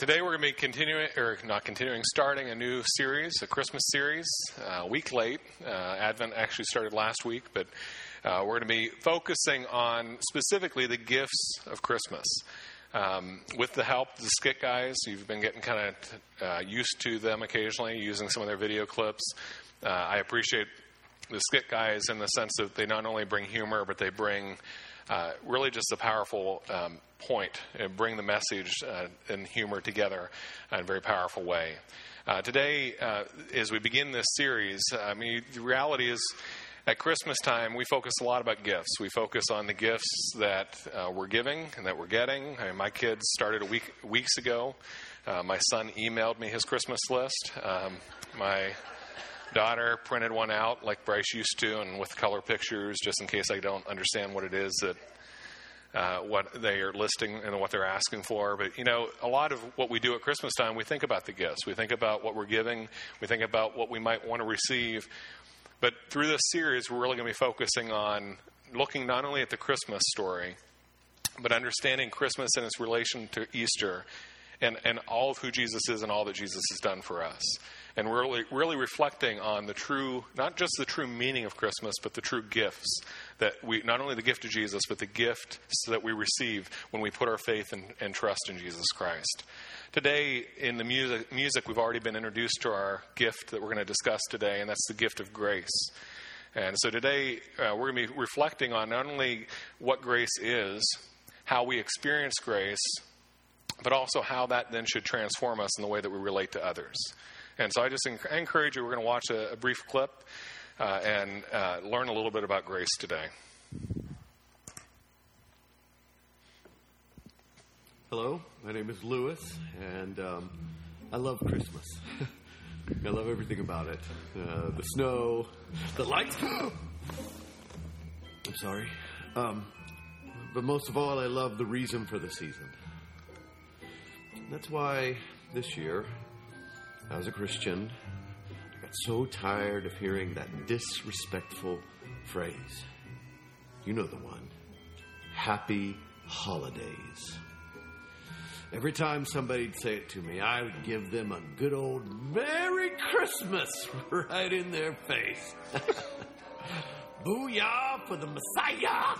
Today we're going to be starting a new series, a Christmas series, a week late. Advent actually started last week, but we're going to be focusing on specifically the gifts of Christmas. With the help of the Skit guys, you've been getting kind of used to them occasionally, using some of their video clips. I appreciate the Skit guys in the sense that they not only bring humor, but they bring really just a powerful point and bring the message and humor together in a very powerful way. Today, as we begin this series, the reality is at Christmas time, we focus a lot about gifts. We focus on the gifts that we're giving and that we're getting. My kids started weeks ago. My son emailed me his Christmas list. My daughter printed one out like Bryce used to, and with color pictures, just in case I don't understand what it is that what they are listing and what they're asking for. But, a lot of what we do at Christmas time, we think about the gifts. We think about what we're giving. We think about what we might want to receive. But through this series, we're really going to be focusing on looking not only at the Christmas story, but understanding Christmas and its relation to Easter and all of who Jesus is and all that Jesus has done for us. And really reflecting on the true, not just the true meaning of Christmas, but the true gifts that we, not only the gift of Jesus, but the gift that we receive when we put our faith and trust in Jesus Christ. Today, in the music, we've already been introduced to our gift that we're going to discuss today, and that's the gift of grace. And so today, we're going to be reflecting on not only what grace is, how we experience grace, but also how that then should transform us in the way that we relate to others. And so I encourage you, we're going to watch a brief clip and learn a little bit about grace today. Hello, my name is Lewis, and I love Christmas. I love everything about it. The snow, the lights. I'm sorry. But most of all, I love the reason for the season. That's why this year, as a Christian, I got so tired of hearing that disrespectful phrase. You know the one. Happy holidays. Every time somebody'd say it to me, I would give them a good old Merry Christmas right in their face. Booyah for the Messiah!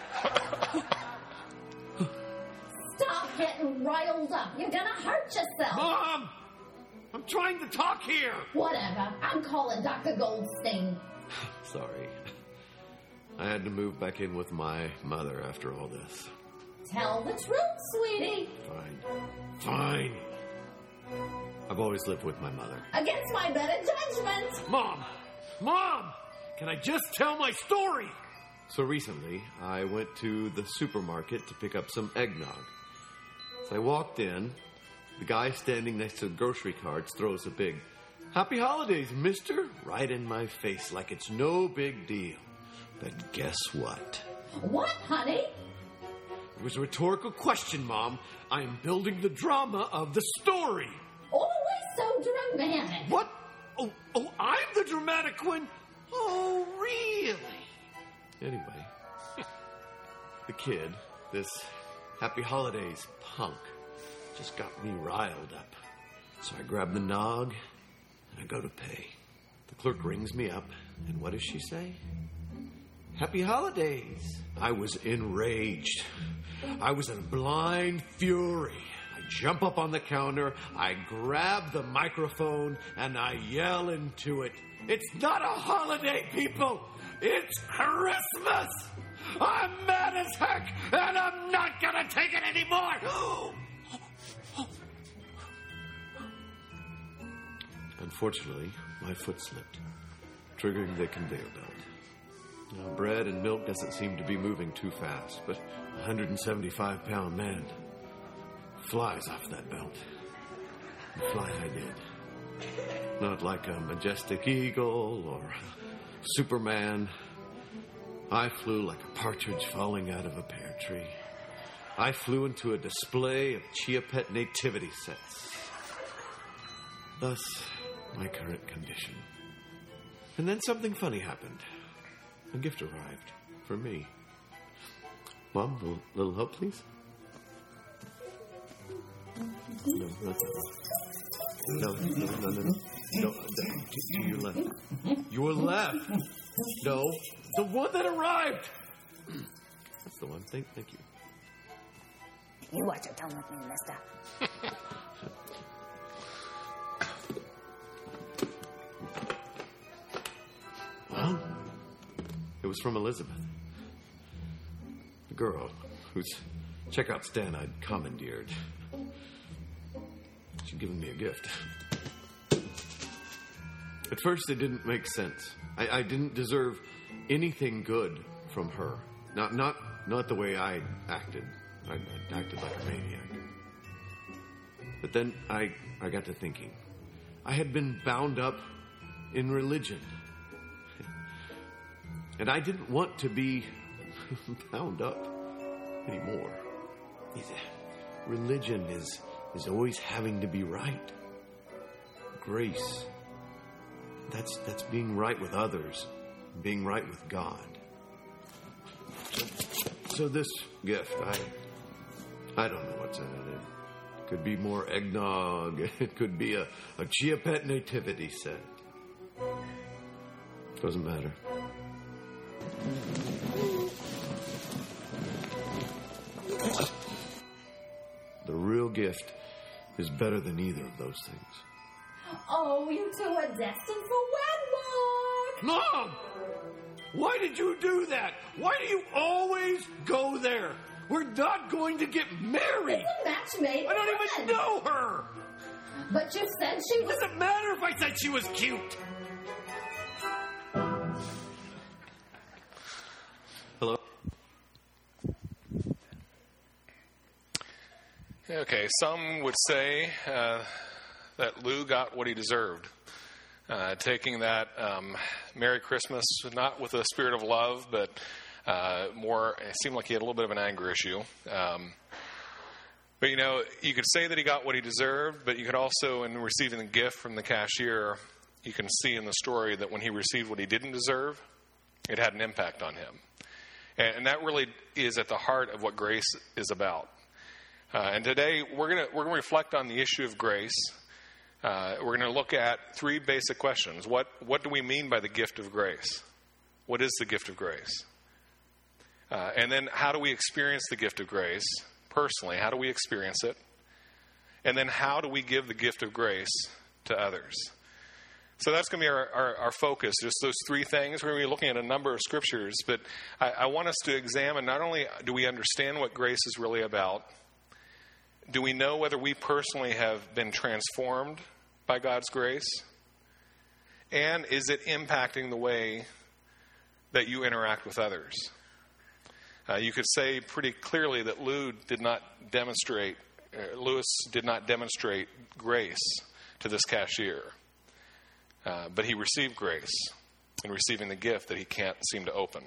Stop getting riled up. You're gonna hurt yourself. Mom! I'm trying to talk here! Whatever. I'm calling Dr. Goldstein. Sorry. I had to move back in with my mother after all this. Tell the truth, sweetie. Fine. I've always lived with my mother. Against my better judgment. Mom! Can I just tell my story? So recently, I went to the supermarket to pick up some eggnog. As I walked in, the guy standing next to the grocery carts throws a big, "Happy holidays, mister," right in my face like it's no big deal. But guess what? What, honey? It was a rhetorical question, Mom. I am building the drama of the story. Always so dramatic. What? Oh, I'm the dramatic one? Oh, really? Anyway, the kid, this Happy Holidays punk, just got me riled up. So I grab the nog and I go to pay. The clerk rings me up, and what does she say? Happy Holidays. I was enraged. I was in blind fury. I jump up on the counter, I grab the microphone, and I yell into it. It's not a holiday, people! It's Christmas! I'm mad as heck, and I'm not gonna take it anymore! Unfortunately, my foot slipped, triggering the conveyor belt. Now, bread and milk doesn't seem to be moving too fast, but a 175-pound man flies off that belt. And fly I did. Not like a majestic eagle or Superman. I flew like a partridge falling out of a pear tree. I flew into a display of Chia Pet nativity sets. Thus, my current condition. And then something funny happened. A gift arrived for me. Mom, a little help, please? No, not that one. No. No, to your left. Your left. No, the one that arrived. That's the one. Thank you. You watch your tongue with me, mister. Well, it was from Elizabeth. The girl whose checkout stand I'd commandeered. She'd given me a gift. At first, it didn't make sense. I didn't deserve anything good from her. Not the way I acted. I acted like a maniac. But then I got to thinking. I had been bound up in religion. And I didn't want to be bound up anymore. Religion is always having to be right. Grace. That's being right with others, being right with God. So this gift, I don't know what's in it. It could be more eggnog. It could be a Chia Pet nativity set. Doesn't matter. The real gift is better than either of those things. Oh, you two are destined for wedlock! Mom! Why did you do that? Why do you always go there? We're not going to get married! It's a match made I don't even know her! But you said she was... Doesn't matter if I said she was cute! Hello? Okay, some would say that Lou got what he deserved. Taking that Merry Christmas, not with a spirit of love, but more, it seemed like he had a little bit of an anger issue. But, you could say that he got what he deserved, but you could also, in receiving the gift from the cashier, you can see in the story that when he received what he didn't deserve, it had an impact on him. And that really is at the heart of what grace is about. And today, we're going to reflect on the issue of grace. We're going to look at three basic questions. What do we mean by the gift of grace? What is the gift of grace? And then how do we experience the gift of grace personally? How do we experience it? And then how do we give the gift of grace to others? So that's going to be our focus, just those three things. We're going to be looking at a number of scriptures, but I want us to examine not only do we understand what grace is really about, do we know whether we personally have been transformed by God's grace? And is it impacting the way that you interact with others? You could say pretty clearly that Lewis did not demonstrate grace to this cashier. But he received grace in receiving the gift that he can't seem to open.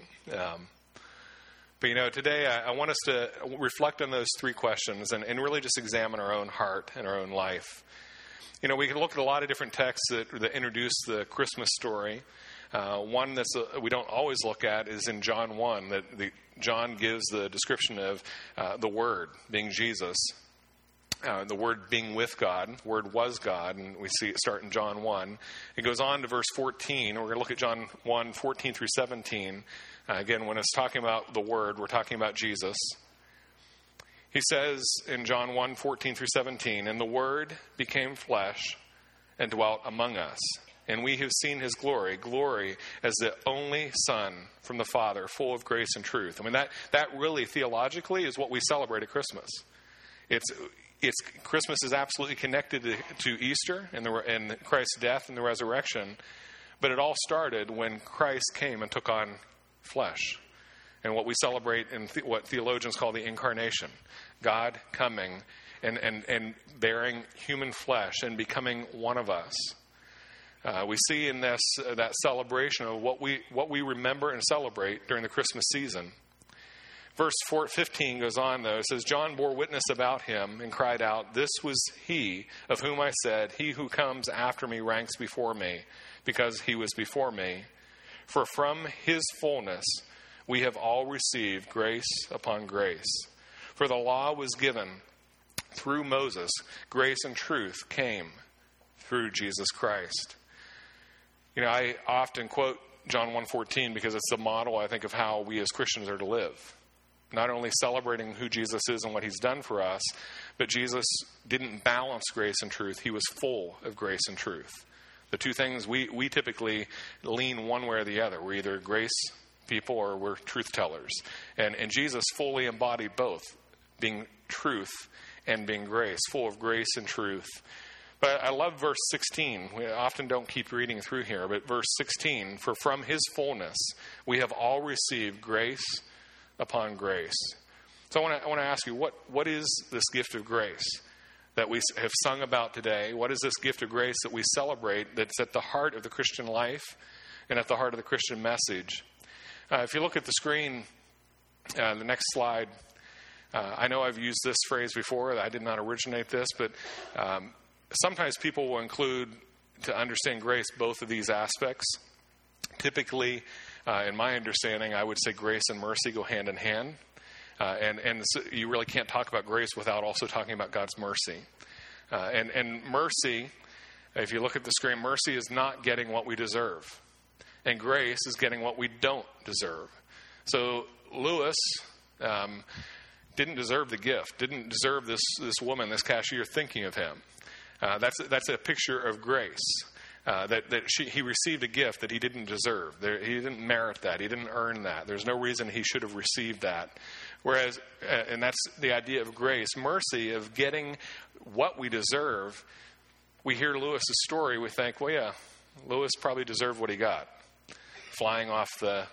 But today I want us to reflect on those three questions and really just examine our own heart and our own life. We can look at a lot of different texts that introduce the Christmas story. One that we don't always look at is in John 1, that John gives the description of the Word being Jesus. The Word being with God. The Word was God, and we see it start in John 1. It goes on to verse 14. We're going to look at John 1, 14 through 17. Again, when it's talking about the Word, we're talking about Jesus. He says in John 1, 14 through 17, "And the Word became flesh and dwelt among us. And we have seen His glory, glory as the only Son from the Father, full of grace and truth." I mean, that really theologically is what we celebrate at Christmas. Christmas is absolutely connected to Easter and Christ's death and the resurrection, but it all started when Christ came and took on flesh. And what we celebrate in what theologians call the incarnation, God coming and bearing human flesh and becoming one of us. We see in this that celebration of what we remember and celebrate during the Christmas season. Verse 15 goes on, though. It says, "John bore witness about him and cried out, 'This was he of whom I said, he who comes after me ranks before me, because he was before me. For from his fullness we have all received grace upon grace. For the law was given through Moses. Grace and truth came through Jesus Christ. I often quote John 1:14 because it's the model, I think, of how we as Christians are to live. Not only celebrating who Jesus is and what he's done for us, but Jesus didn't balance grace and truth. He was full of grace and truth. The two things, we typically lean one way or the other. We're either grace people or we're truth tellers. And Jesus fully embodied both, being truth and being grace, full of grace and truth. But I love verse 16. We often don't keep reading through here, but verse 16, for from his fullness we have all received grace upon grace. So I want to ask you, what is this gift of grace that we have sung about today? What is this gift of grace that we celebrate that's at the heart of the Christian life and at the heart of the Christian message? If you look at the screen, the next slide, I know I've used this phrase before. I did not originate this, but sometimes people will include, to understand grace, both of these aspects. Typically, in my understanding, I would say grace and mercy go hand in hand. And so you really can't talk about grace without also talking about God's mercy. And mercy, if you look at the screen, mercy is not getting what we deserve. And grace is getting what we don't deserve. So Lewis didn't deserve the gift, didn't deserve this woman, this cashier, thinking of him. That's a picture of grace. He received a gift that he didn't deserve. He didn't merit that. He didn't earn that. There's no reason he should have received that. Whereas, and that's the idea of grace, mercy, of getting what we deserve. We hear Lewis's story, we think, well, yeah, Lewis probably deserved what he got. Flying off the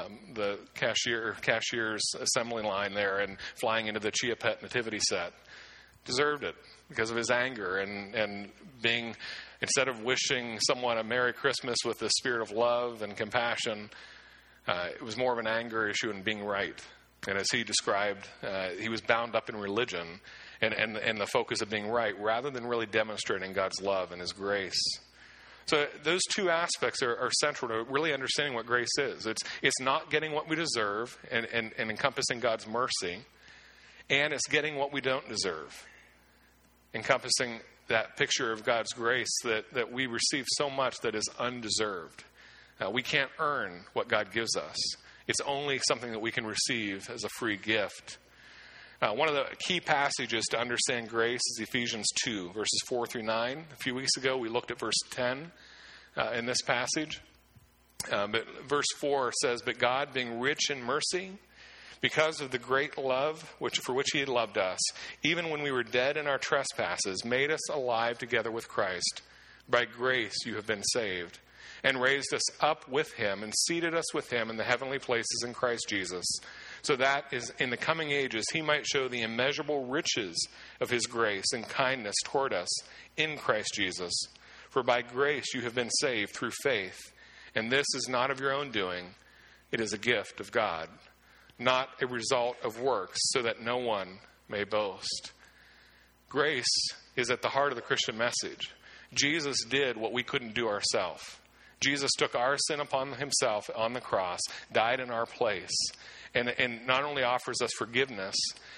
cashier's assembly line there and flying into the Chia Pet nativity set. Deserved it because of his anger and being, instead of wishing someone a Merry Christmas with the spirit of love and compassion, it was more of an anger issue and being right. And as he described, he was bound up in religion and the focus of being right rather than really demonstrating God's love and his grace. So those two aspects are central to really understanding what grace is. It's not getting what we deserve and encompassing God's mercy, and it's getting what we don't deserve, encompassing that picture of God's grace that we receive so much that is undeserved. We can't earn what God gives us. It's only something that we can receive as a free gift. One of the key passages to understand grace is Ephesians 2, verses 4 through 9. A few weeks ago, we looked at verse 10 in this passage. But verse 4 says, but God, being rich in mercy, because of the great love for which he had loved us, even when we were dead in our trespasses, made us alive together with Christ. By grace you have been saved, and raised us up with him, and seated us with him in the heavenly places in Christ Jesus, so that is in the coming ages he might show the immeasurable riches of his grace and kindness toward us in Christ Jesus. For by grace you have been saved through faith, and this is not of your own doing, it is a gift of God, not a result of works, so that no one may boast. Grace is at the heart of the Christian message. Jesus did what we couldn't do ourselves. Jesus took our sin upon himself on the cross, died in our place, and not only offers us forgiveness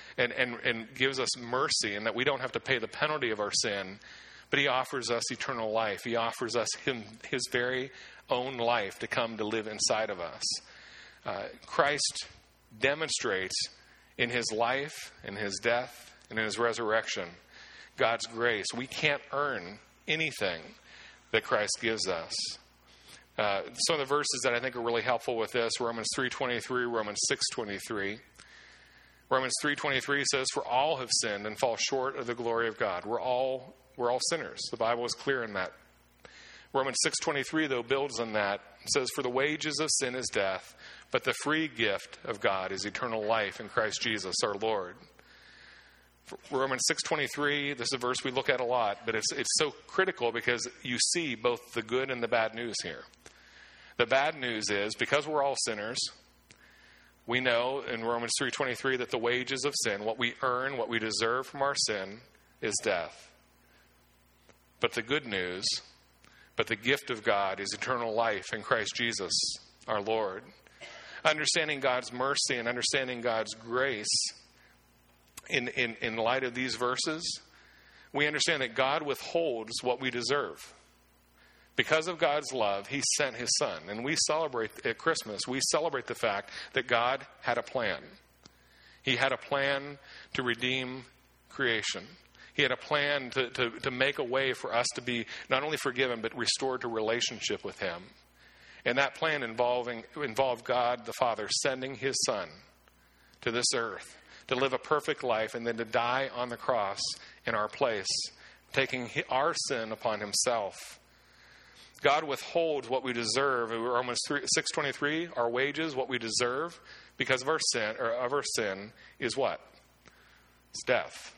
and gives us mercy, and that we don't have to pay the penalty of our sin, but he offers us eternal life. He offers us his very own life to come to live inside of us. Christ demonstrates in his life, in his death, and in his resurrection God's grace. We can't earn anything that Christ gives us. Some of the verses that I think are really helpful with this, Romans 3:23, Romans 6:23. Romans 3:23 says, for all have sinned and fall short of the glory of God. We're all sinners. The Bible is clear in that. Romans 6:23, though, builds on that. It says, for the wages of sin is death, but the free gift of God is eternal life in Christ Jesus our Lord. Romans 6:23, this is a verse we look at a lot, but it's so critical because you see both the good and the bad news here. The bad news is, because we're all sinners, we know in Romans 3:23 that the wages of sin, what we earn, what we deserve from our sin, is death. But the good news, but the gift of God is eternal life in Christ Jesus our Lord. Understanding God's mercy and understanding God's grace in light of these verses, we understand that God withholds what we deserve. Because of God's love, he sent his son. And we celebrate at Christmas, we celebrate the fact that God had a plan. He had a plan to redeem creation. He had a plan to make a way for us to be not only forgiven, but restored to relationship with him. And that plan involved God the Father sending his son to this earth to live a perfect life and then to die on the cross in our place, taking our sin upon himself. God withholds what we deserve. Romans 6:23, our wages, what we deserve because of our sin is what? It's death.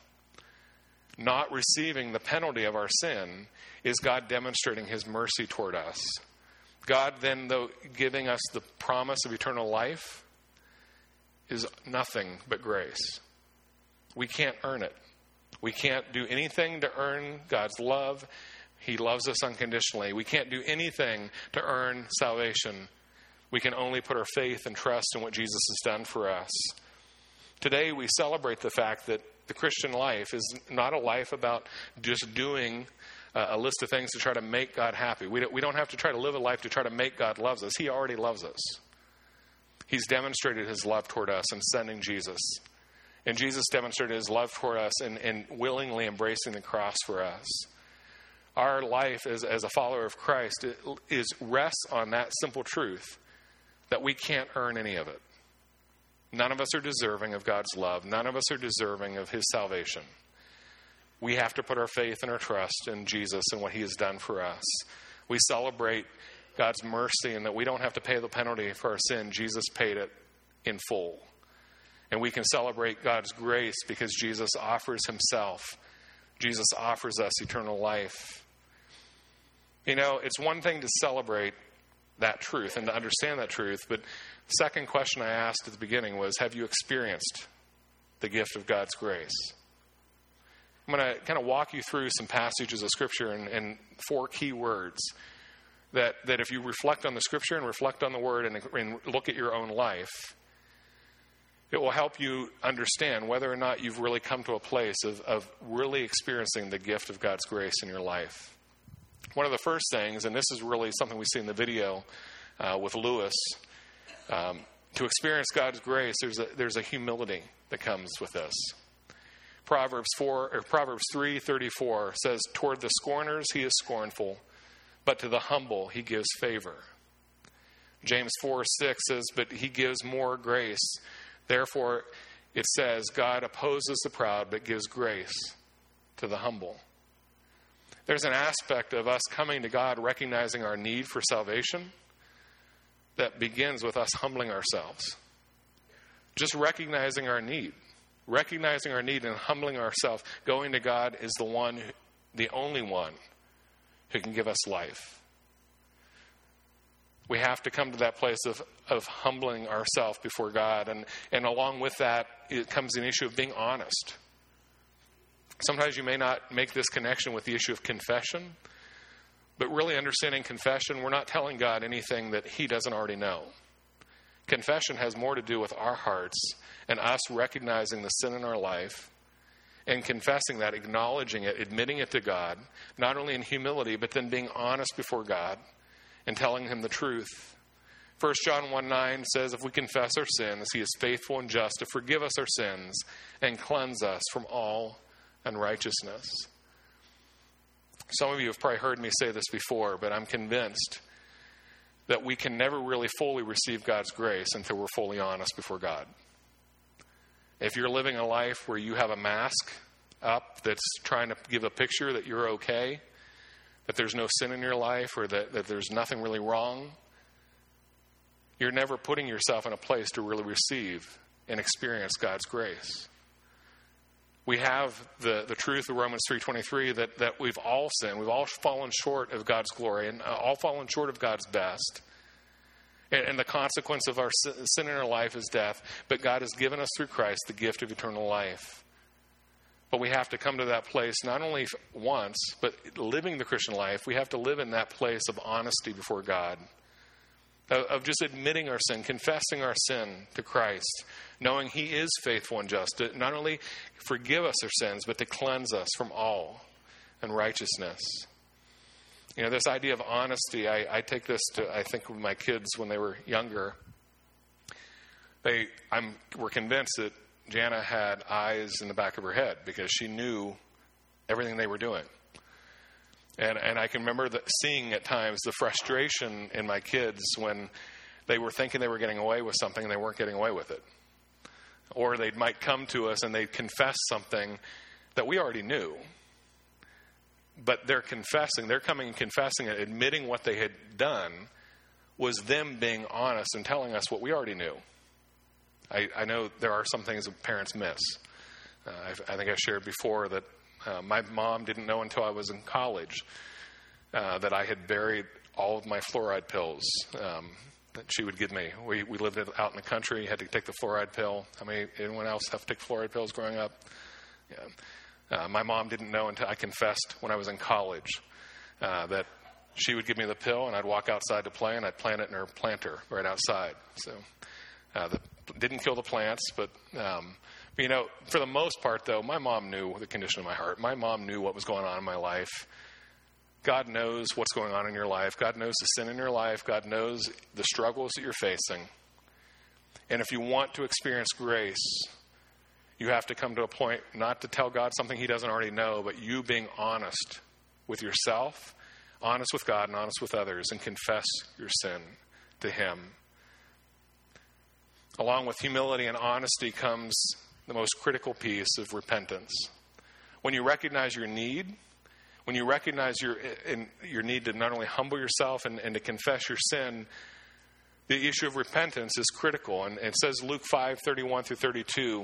Not receiving the penalty of our sin is God demonstrating his mercy toward us. God then, though, giving us the promise of eternal life is nothing but grace. We can't earn it. We can't do anything to earn God's love. He loves us unconditionally. We can't do anything to earn salvation. We can only put our faith and trust in what Jesus has done for us. Today we celebrate the fact that the Christian life is not a life about just doing a list of things to try to make God happy. We don't have to try to live a life to try to make God love us. He already loves us. He's demonstrated his love toward us in sending Jesus. And Jesus demonstrated his love toward us in willingly embracing the cross for us. Our life as a follower of Christ rests on that simple truth that we can't earn any of it. None of us are deserving of God's love. None of us are deserving of his salvation. We have to put our faith and our trust in Jesus and what he has done for us. We celebrate God's mercy and that we don't have to pay the penalty for our sin. Jesus paid it in full. And we can celebrate God's grace because Jesus offers himself. Jesus offers us eternal life. You know, it's one thing to celebrate that truth and to understand that truth, but the second question I asked at the beginning was, have you experienced the gift of God's grace? I'm going to kind of walk you through some passages of Scripture and 4 key words that if you reflect on the Scripture and reflect on the Word and look at your own life, it will help you understand whether or not you've really come to a place of really experiencing the gift of God's grace in your life. One of the first things, and this is really something we see in the video with Lewis, to experience God's grace, there's a humility that comes with this. Proverbs 3:34 says, "Toward the scorners he is scornful, but to the humble he gives favor." James 4:6 says, "But he gives more grace. Therefore, it says, God opposes the proud, but gives grace to the humble." There's an aspect of us coming to God, recognizing our need for salvation, that begins with us humbling ourselves. Just recognizing our need. Recognizing our need and humbling ourselves. Going to God is the only one who can give us life. We have to come to that place of humbling ourselves before God. And along with that, it comes an issue of being honest. Sometimes you may not make this connection with the issue of confession, but really understanding confession, we're not telling God anything that he doesn't already know. Confession has more to do with our hearts and us recognizing the sin in our life and confessing that, acknowledging it, admitting it to God, not only in humility, but then being honest before God and telling him the truth. 1 John 1:9 says, "If we confess our sins, he is faithful and just to forgive us our sins and cleanse us from all unrighteousness." Some of you have probably heard me say this before, but I'm convinced that we can never really fully receive God's grace until we're fully honest before God. If you're living a life where you have a mask up that's trying to give a picture that you're okay, that there's no sin in your life, or that there's nothing really wrong, you're never putting yourself in a place to really receive and experience God's grace. We have the truth of Romans 3:23 that we've all sinned. We've all fallen short of God's glory and all fallen short of God's best. And the consequence of our sin in our life is death. But God has given us through Christ the gift of eternal life. But we have to come to that place not only once, but living the Christian life, we have to live in that place of honesty before God. of just admitting our sin, confessing our sin to Christ, knowing He is faithful and just to not only forgive us our sins, but to cleanse us from all unrighteousness. You know, this idea of honesty, I take this to, I think, with my kids when they were younger. We're convinced that Jana had eyes in the back of her head because she knew everything they were doing. And I can remember seeing at times the frustration in my kids when they were thinking they were getting away with something and they weren't getting away with it. Or they might come to us and they'd confess something that we already knew. But they're coming and confessing it, admitting what they had done was them being honest and telling us what we already knew. I know there are some things that parents miss. I think I shared before that my mom didn't know until I was in college that I had buried all of my fluoride pills that she would give me. We lived out in the country, had to take the fluoride pill. Anyone else have to take fluoride pills growing up? Yeah. My mom didn't know until I confessed when I was in college that she would give me the pill and I'd walk outside to play and I'd plant it in her planter right outside. So didn't kill the plants, but you know, for the most part, though, my mom knew the condition of my heart. My mom knew what was going on in my life. God knows what's going on in your life. God knows the sin in your life. God knows the struggles that you're facing. And if you want to experience grace, you have to come to a point not to tell God something He doesn't already know, but you being honest with yourself, honest with God, and honest with others, and confess your sin to Him. Along with humility and honesty comes the most critical piece of repentance. When you recognize your need, when you recognize your need to not only humble yourself and to confess your sin, the issue of repentance is critical. And it says Luke 5:31-32,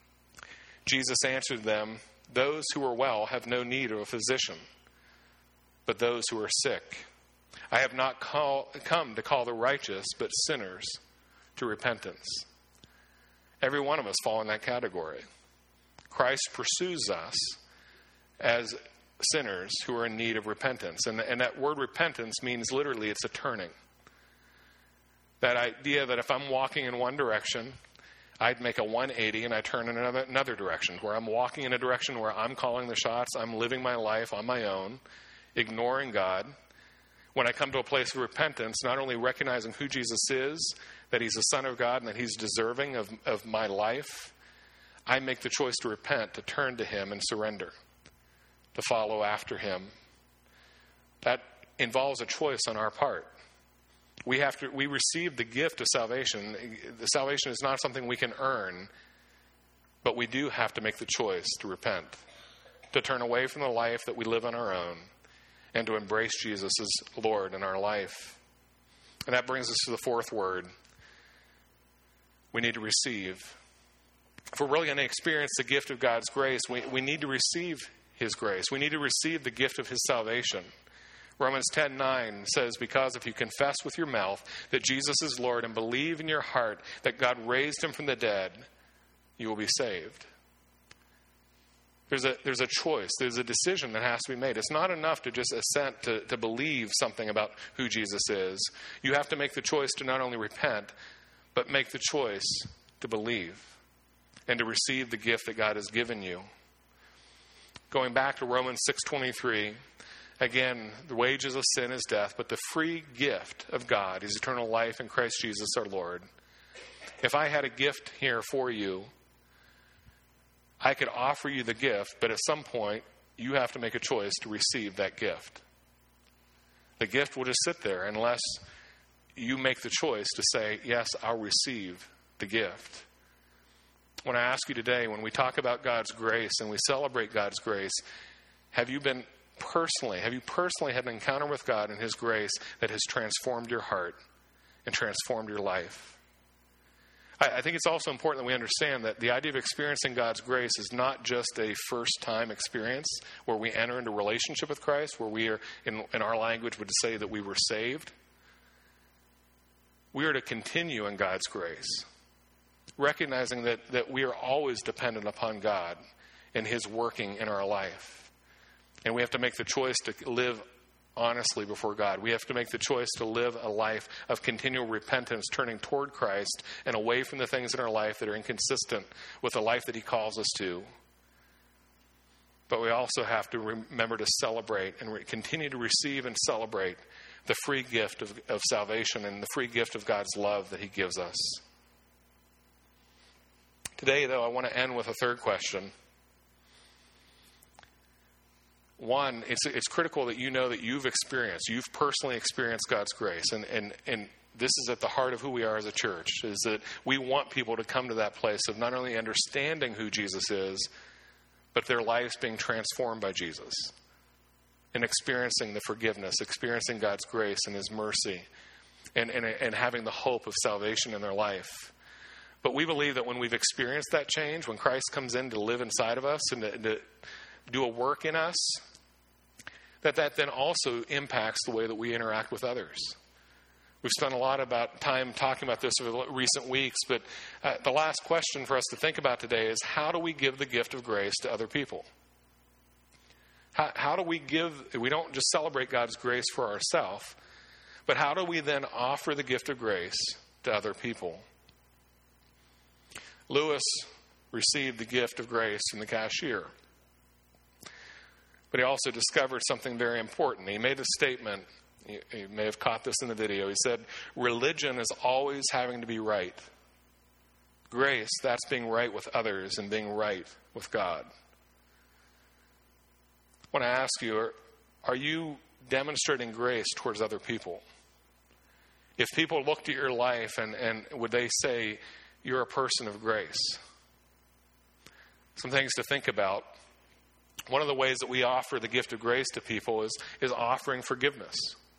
Jesus answered them, "Those who are well have no need of a physician, but those who are sick. I have not come to call the righteous, but sinners to repentance." Every one of us fall in that category. Christ pursues us as sinners who are in need of repentance. And that word repentance means literally it's a turning. That idea that if I'm walking in one direction, I'd make a 180 and I turn in another direction, where I'm walking in a direction where I'm calling the shots, I'm living my life on my own, ignoring God. When I come to a place of repentance, not only recognizing who Jesus is, that He's the Son of God and that He's deserving of my life, I make the choice to repent, to turn to Him and surrender, to follow after Him. That involves a choice on our part. We receive the gift of salvation. The salvation is not something we can earn, but we do have to make the choice to repent, to turn away from the life that we live on our own, and to embrace Jesus as Lord in our life. And that brings us to the fourth word. We need to receive. If we're really going to experience the gift of God's grace, we need to receive His grace. We need to receive the gift of His salvation. Romans 10:9 says, "Because if you confess with your mouth that Jesus is Lord and believe in your heart that God raised Him from the dead, you will be saved." There's a choice. There's a decision that has to be made. It's not enough to just assent to believe something about who Jesus is. You have to make the choice to not only repent, but make the choice to believe and to receive the gift that God has given you. Going back to Romans 6:23, again, the wages of sin is death, but the free gift of God is eternal life in Christ Jesus our Lord. If I had a gift here for you, I could offer you the gift, but at some point, you have to make a choice to receive that gift. The gift will just sit there unless you make the choice to say, yes, I'll receive the gift. When I ask you today, when we talk about God's grace and we celebrate God's grace, have you personally had an encounter with God and His grace that has transformed your heart and transformed your life? I think it's also important that we understand that the idea of experiencing God's grace is not just a first-time experience where we enter into relationship with Christ, where we are, in our language, would say that we were saved. We are to continue in God's grace, recognizing that we are always dependent upon God and His working in our life. And we have to make the choice to live honestly before God. We have to make the choice to live a life of continual repentance, turning toward Christ and away from the things in our life that are inconsistent with the life that he calls us to. But we also have to remember to celebrate and continue to receive and celebrate the free gift of salvation and the free gift of God's love that he gives us. Today, though, I want to end with a third question. One, it's critical that you know that you've personally experienced God's grace. And this is at the heart of who we are as a church, is that we want people to come to that place of not only understanding who Jesus is, but their lives being transformed by Jesus and experiencing the forgiveness, experiencing God's grace and his mercy, and having the hope of salvation in their life. But we believe that when we've experienced that change, when Christ comes in to live inside of us and to do a work in us, that then also impacts the way that we interact with others. We've spent a lot of time talking about this over the recent weeks, but the last question for us to think about today is, how do we give the gift of grace to other people? How do we don't just celebrate God's grace for ourselves, but how do we then offer the gift of grace to other people? Lewis received the gift of grace from the cashier, but he also discovered something very important. He made a statement. You may have caught this in the video. He said, religion is always having to be right. Grace, that's being right with others and being right with God. I want to ask you, are you demonstrating grace towards other people? If people looked at your life and would they say, you're a person of grace? Some things to think about. One of the ways that we offer the gift of grace to people is offering forgiveness.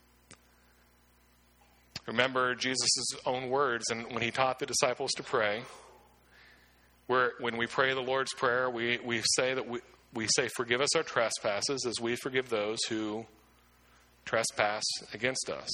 Remember Jesus' own words, and when he taught the disciples to pray, when we pray the Lord's Prayer, we say that we say, forgive us our trespasses as we forgive those who trespass against us.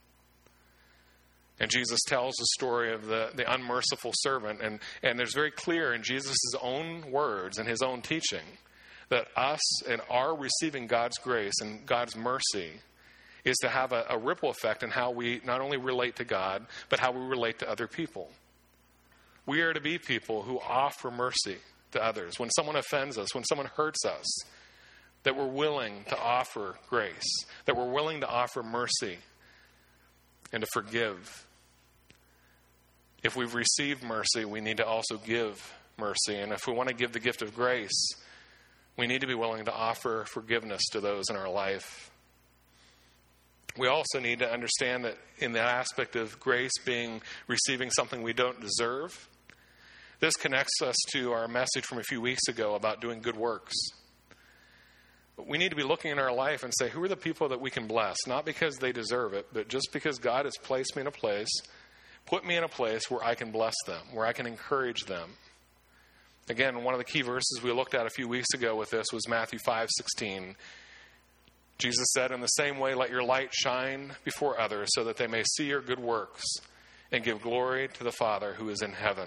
And Jesus tells the story of the unmerciful servant, and there's very clear in Jesus' own words and his own teaching that us and our receiving God's grace and God's mercy is to have a ripple effect in how we not only relate to God, but how we relate to other people. We are to be people who offer mercy to others. When someone offends us, when someone hurts us, that we're willing to offer grace, that we're willing to offer mercy and to forgive. If we've received mercy, we need to also give mercy. And if we want to give the gift of grace, we need to be willing to offer forgiveness to those in our life. We also need to understand that in that aspect of grace being receiving something we don't deserve, this connects us to our message from a few weeks ago about doing good works. We need to be looking in our life and say, who are the people that we can bless? Not because they deserve it, but just because God has placed me in a place, put me in a place where I can bless them, where I can encourage them. Again, one of the key verses we looked at a few weeks ago with this was Matthew 5:16. Jesus said, in the same way, let your light shine before others so that they may see your good works and give glory to the Father who is in heaven.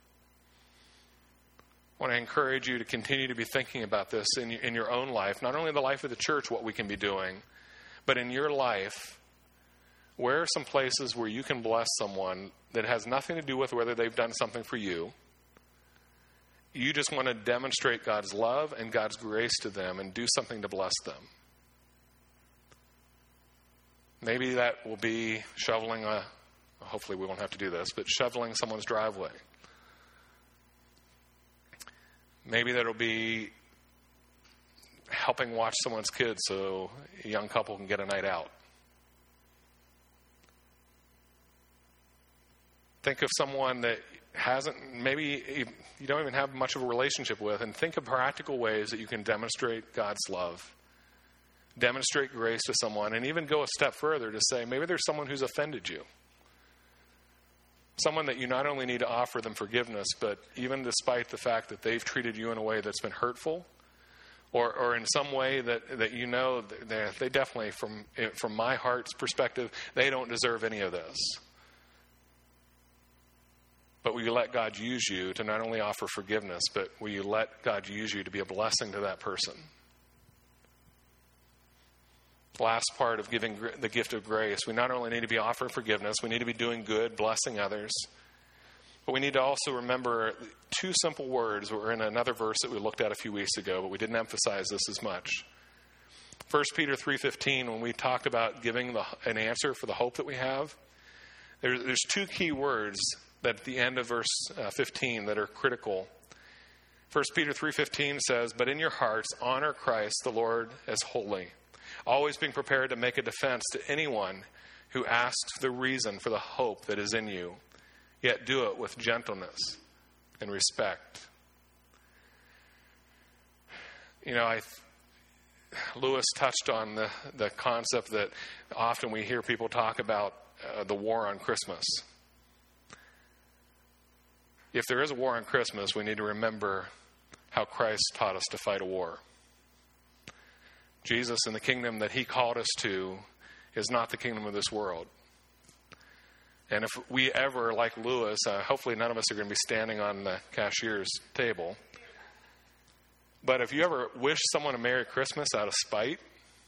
I want to encourage you to continue to be thinking about this in your own life, not only in the life of the church, what we can be doing, but in your life. Where are some places where you can bless someone that has nothing to do with whether they've done something for you? You just want to demonstrate God's love and God's grace to them and do something to bless them. Maybe that will be shoveling hopefully we won't have to do this, but shoveling someone's driveway. Maybe that'll be helping watch someone's kids so a young couple can get a night out. Think of someone that maybe you don't even have much of a relationship with, and think of practical ways that you can demonstrate God's love, demonstrate grace to someone, and even go a step further to say, maybe there's someone who's offended you. Someone that you not only need to offer them forgiveness, but even despite the fact that they've treated you in a way that's been hurtful, or in some way that you know they definitely, from my heart's perspective, they don't deserve any of this. But will you let God use you to not only offer forgiveness, but will you let God use you to be a blessing to that person? last part of giving the gift of grace, we not only need to be offering forgiveness, we need to be doing good, blessing others, but we need to also remember two simple words that were in another verse that we looked at a few weeks ago, but we didn't emphasize this as much. 1 Peter 3:15, when we talked about giving an answer for the hope that we have, there's two key words that at the end of verse 15 that are critical. 1 Peter 3:15 says, "But in your hearts honor Christ the Lord as holy, always being prepared to make a defense to anyone who asks the reason for the hope that is in you, yet do it with gentleness and respect." You know, Lewis touched on the concept that often we hear people talk about the war on Christmas. If there is a war on Christmas, we need to remember how Christ taught us to fight a war. Jesus and the kingdom that he called us to is not the kingdom of this world. And if we ever, like Lewis, hopefully none of us are going to be standing on the cashier's table, but if you ever wish someone a Merry Christmas out of spite,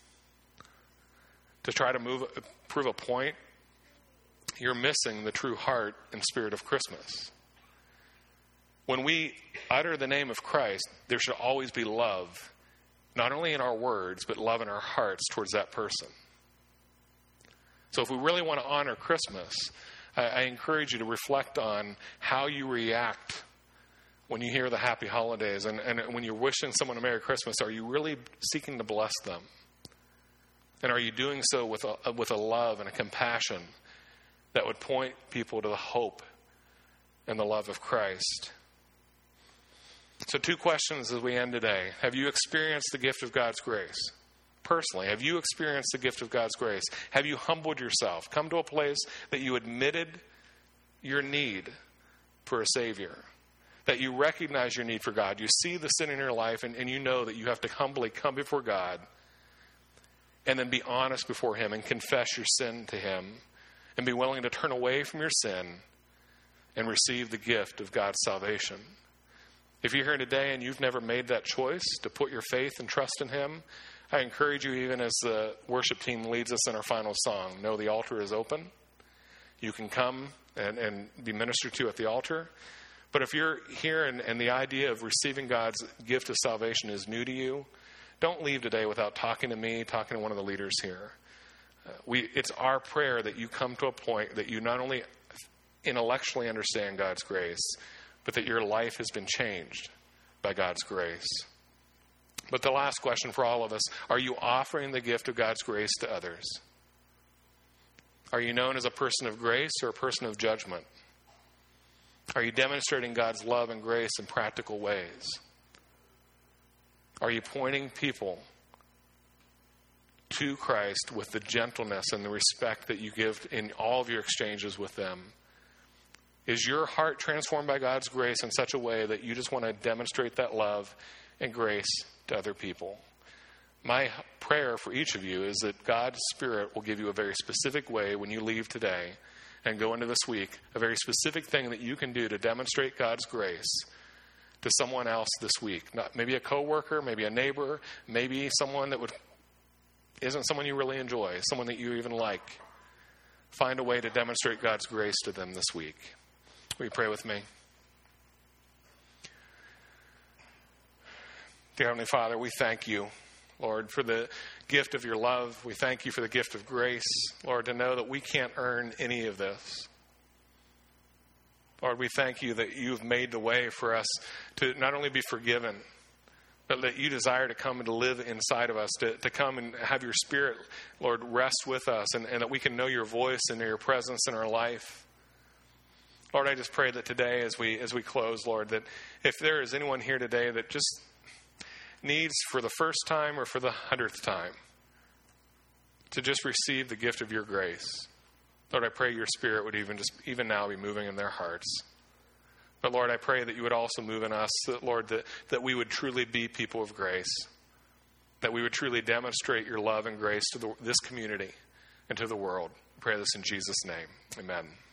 to try to prove a point, you're missing the true heart and spirit of Christmas. When we utter the name of Christ, there should always be love, not only in our words, but love in our hearts towards that person. So if we really want to honor Christmas, I encourage you to reflect on how you react when you hear the happy holidays and when you're wishing someone a Merry Christmas. Are you really seeking to bless them? And are you doing so with a love and a compassion that would point people to the hope and the love of Christ? So 2 questions as we end today. Have you experienced the gift of God's grace? Personally, have you experienced the gift of God's grace? Have you humbled yourself? Come to a place that you admitted your need for a Savior, that you recognize your need for God. You see the sin in your life, and you know that you have to humbly come before God and then be honest before him and confess your sin to him and be willing to turn away from your sin and receive the gift of God's salvation. If you're here today and you've never made that choice to put your faith and trust in him, I encourage you, even as the worship team leads us in our final song, know the altar is open. You can come and be ministered to at the altar. But if you're here and the idea of receiving God's gift of salvation is new to you, don't leave today without talking to me, talking to one of the leaders here. It's our prayer that you come to a point that you not only intellectually understand God's grace, but that your life has been changed by God's grace. But the last question for all of us, are you offering the gift of God's grace to others? Are you known as a person of grace or a person of judgment? Are you demonstrating God's love and grace in practical ways? Are you pointing people to Christ with the gentleness and the respect that you give in all of your exchanges with them? Is your heart transformed by God's grace in such a way that you just want to demonstrate that love and grace to other people? My prayer for each of you is that God's Spirit will give you a very specific way when you leave today and go into this week, a very specific thing that you can do to demonstrate God's grace to someone else this week. Maybe a coworker, maybe a neighbor, maybe someone that isn't someone you really enjoy, someone that you even like. Find a way to demonstrate God's grace to them this week. Will you pray with me? Dear Heavenly Father, we thank you, Lord, for the gift of your love. We thank you for the gift of grace, Lord, to know that we can't earn any of this. Lord, we thank you that you've made the way for us to not only be forgiven, but that you desire to come and to live inside of us, to come and have your Spirit, Lord, rest with us, and that we can know your voice and your presence in our life. Lord, I just pray that today as we close, Lord, that if there is anyone here today that just needs for the first time or for the 100th time to just receive the gift of your grace, Lord, I pray your Spirit would even now be moving in their hearts. But Lord, I pray that you would also move in us, that, Lord, that we would truly be people of grace, that we would truly demonstrate your love and grace to this community and to the world. I pray this in Jesus' name. Amen.